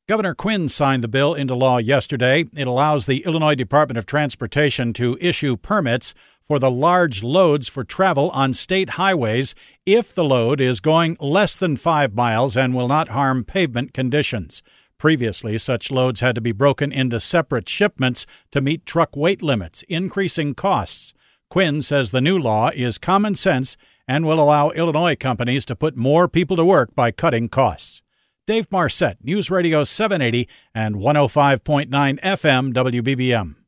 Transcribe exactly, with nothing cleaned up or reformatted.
Governor Quinn signed the bill into law yesterday. It allows the Illinois Department of Transportation to issue permits for the large loads for travel on state highways if the load is going less than five miles and will not harm pavement conditions. Previously, such loads had to be broken into separate shipments to meet truck weight limits, increasing costs. Quinn says the new law is common sense and will allow Illinois companies to put more people to work by cutting costs. Dave Marcette, News Radio seven eighty and one oh five point nine F M W B B M.